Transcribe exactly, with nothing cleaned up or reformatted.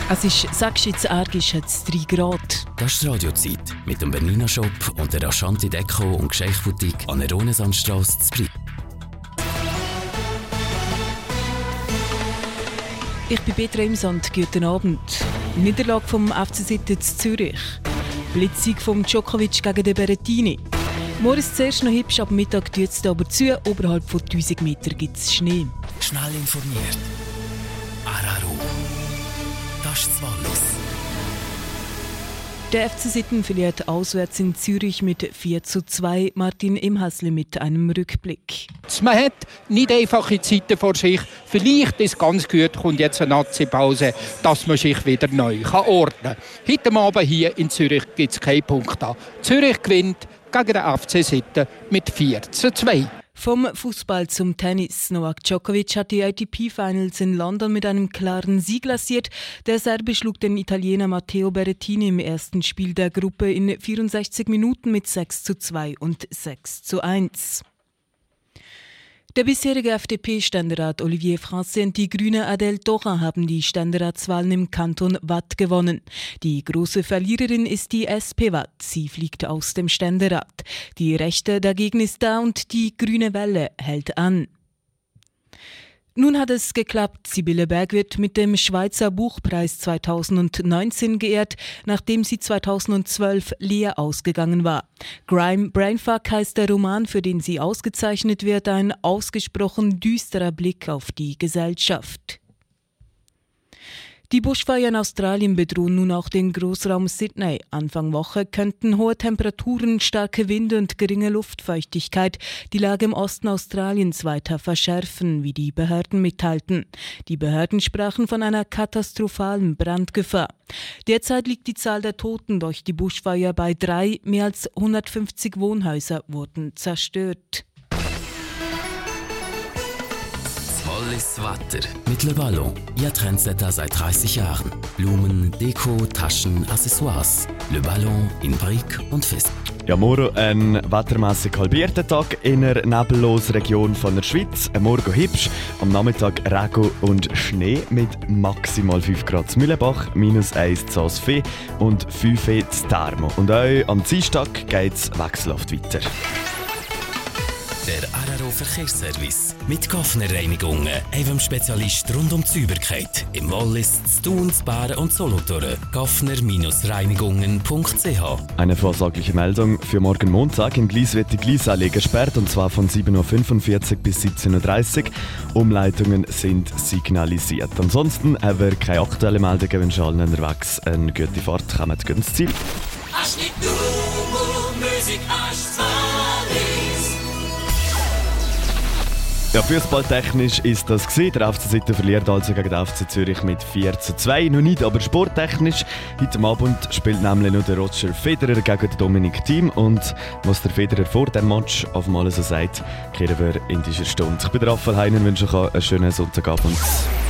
Es ist, sagst du jetzt argisch, hat es drei Grad. Das ist die Radiozeit mit dem Bernina Shop und der Ashanti Deko und Geschenksboutique an der Renaissancestrasse zu Brig. Ich bin Petra Imsand, guten Abend. Niederlage vom F C Sitten zu Zürich. Blitzsieg von Djokovic gegen den Berrettini. Morgen ist zuerst noch hübsch, ab Mittag tut es aber zu. Oberhalb von tausend Metern gibt es Schnee. Schnell informiert. Araro. Das ist das Wallis. Der F C Sitten verliert auswärts in Zürich mit vier zu zwei. Martin Imhässli mit einem Rückblick. Man hat nicht einfache Zeiten vor sich. Vielleicht ist es ganz gut, kommt jetzt eine Nazi-Pause, dass man sich wieder neu ordnen kann. Heute Abend hier in Zürich gibt es keinen Punkt an. Zürich gewinnt gegen den F C Sitten mit vier zu zwei. Vom Fußball zum Tennis. Novak Djokovic hat die A T P-Finals in London mit einem klaren Sieg lanciert. Der Serbe schlug den Italiener Matteo Berrettini im ersten Spiel der Gruppe in vierundsechzig Minuten mit sechs zu zwei und sechs zu eins. Der bisherige F D P-Ständerat Olivier Francis und die grüne Adèle Taurin haben die Ständeratswahlen im Kanton Waadt gewonnen. Die große Verliererin ist die S P Waadt. Sie fliegt aus dem Ständerat. Die Rechte dagegen ist da und die grüne Welle hält an. Nun hat es geklappt. Sibylle Berg wird mit dem Schweizer Buchpreis zweitausendneunzehn geehrt, nachdem sie zweitausendzwölf leer ausgegangen war. Grime Brainfuck heißt der Roman, für den sie ausgezeichnet wird, ein ausgesprochen düsterer Blick auf die Gesellschaft. Die Buschfeuer in Australien bedrohen nun auch den Großraum Sydney. Anfang Woche könnten hohe Temperaturen, starke Winde und geringe Luftfeuchtigkeit die Lage im Osten Australiens weiter verschärfen, wie die Behörden mitteilten. Die Behörden sprachen von einer katastrophalen Brandgefahr. Derzeit liegt die Zahl der Toten durch die Buschfeuer bei drei. Mehr als hundertfünfzig Wohnhäuser wurden zerstört. Wallis Wetter mit Le Ballon. Ihr Trendsetter seit dreißig Jahren. Blumen, Deko, Taschen, Accessoires. Le Ballon in Brig und Fest. Ja, morgen ein wettermässig halbierter Tag in einer nebellosen Region von der Schweiz. Morgen hübsch, am Nachmittag Regen und Schnee mit maximal fünf Grad zu Mühlenbach, minus eins zu Asfee und fünf zu Termo. Und auch am Dienstag geht es wechselhaft weiter. Der Araro Verkehrsservice mit Gaffner Reinigungen, einem Spezialist rund um die Sauberkeit im Wallis, in Thun, Bären und Solothurn. gaffner Reinigungen punkt c h. Eine vorsorgliche Meldung für morgen Montag. Im Gleis wird die Gleisanlage gesperrt, und zwar von sieben Uhr fünfundvierzig bis siebzehn Uhr dreißig. Umleitungen sind signalisiert. Ansonsten haben wir keine aktuellen Meldungen. Wünschen allen unterwegs eine gute Fahrt. Kommt gut ins Ziel. Ja, fußballtechnisch ist das gewesen. Der F C Sitten verliert also gegen den F C Zürich mit vier zu zwei. Noch nicht, aber sporttechnisch. Heute Abend spielt nämlich noch der Roger Federer gegen den Dominik Thiem. Und was der Federer vor dem Match auf einmal so sagt, kehren wir in dieser Stunde. Ich bin der Raphael Heinen, wünsche euch einen schönen Sonntagabend.